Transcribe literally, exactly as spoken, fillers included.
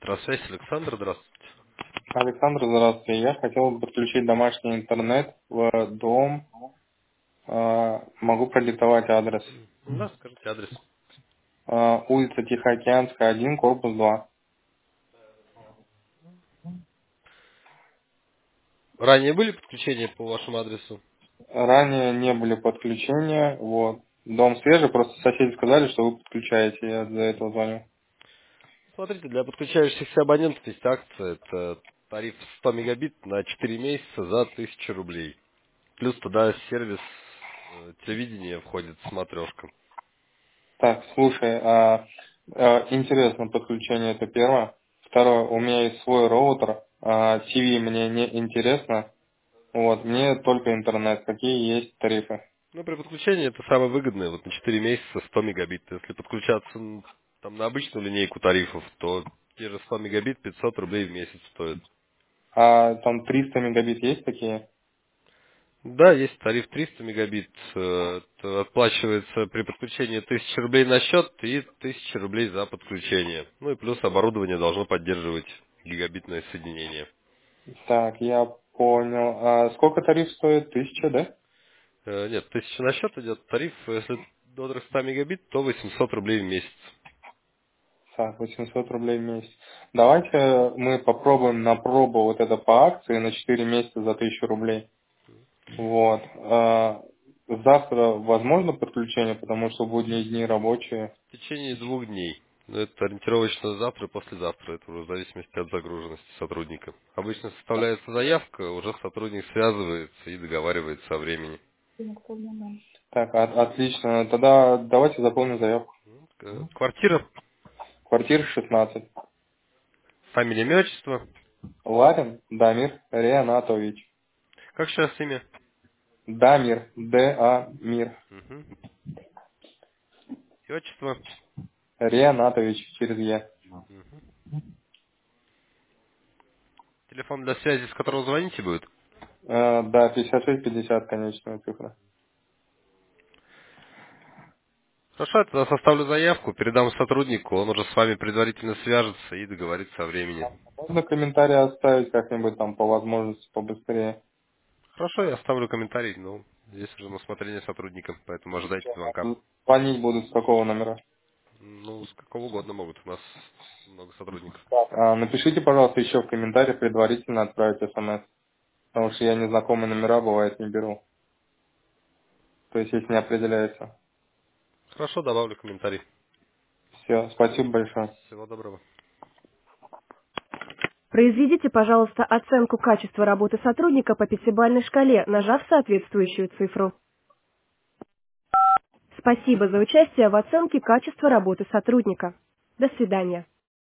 Электросвязь, Александр, здравствуйте. Александр, здравствуйте. Я хотел бы подключить домашний интернет в дом. А, Могу продиктовать адрес. Да, скажите адрес. А, Улица Тихоокеанская, один, корпус два. Ранее были подключения по вашему адресу? Ранее не были подключения. Вот. Дом свежий, просто соседи сказали, что вы подключаете. Я за этого звоню. Смотрите, для подключающихся абонентов есть акция. Это тариф сто мегабит на четыре месяца за тысячу рублей. Плюс туда сервис э, телевидения входит, смотрешка. Так, слушай, а, а, интересно подключение, это первое. Второе, у меня есть свой роутер. А, ТВ мне не интересно. Вот, мне только интернет. Какие есть тарифы? Ну, при подключении это самое выгодное. Вот на четыре месяца сто мегабит. Если подключаться м, там, на обычную линейку тарифов, то те же сто мегабит пятьсот рублей в месяц стоит. А там триста мегабит есть такие? Да, есть тариф триста мегабит. э, это Отплачивается при подключении тысяча рублей на счет и тысяча рублей за подключение. Ну и плюс оборудование должно поддерживать гигабитное соединение. Так, я понял. А сколько тариф стоит? Тысяча, да? Э, Нет, тысяча на счет идет тариф. Если до трехсот мегабит, то восемьсот рублей в месяц. Так, восемьсот рублей в месяц. Давайте мы попробуем на пробу вот это по акции на четыре месяца за тысячу рублей. Вот. А завтра возможно подключение, потому что в будние дни рабочие. В течение двух дней. Ну, это ориентировочно завтра и послезавтра. Это уже в зависимости от загруженности сотрудника. Обычно составляется заявка, уже сотрудник связывается и договаривается о времени. Так, от- отлично. Тогда давайте заполним заявку. Э, Квартира, Квартира шестнадцать. фамилия, имя, отчество. Ларин Дамир Ренатович. Как сейчас имя? Дамир. Д-А-Мир. Мгм. И отчество. Ренатович через Е. Мгм. Телефон для связи, с которого звоните будет. Э, да, пятьдесят шесть пятьдесят конечная цифра. Хорошо, я тогда составлю заявку, передам сотруднику, он уже с вами предварительно свяжется и договорится о времени. Можно комментарий оставить как-нибудь там по возможности побыстрее. Хорошо, я оставлю комментарий, но здесь уже на усмотрение сотрудника, поэтому ожидайте звонка. Звонить будут с какого номера? Ну, с какого угодно могут, у нас много сотрудников. А, напишите, пожалуйста, еще в комментарии предварительно отправить смс. Потому что я незнакомые номера, бывает, не беру. То есть, если не определяется. Хорошо, добавлю комментарий. Все, спасибо большое. Всего доброго. Произведите, пожалуйста, оценку качества работы сотрудника по пятибалльной шкале, нажав соответствующую цифру. Спасибо за участие в оценке качества работы сотрудника. До свидания.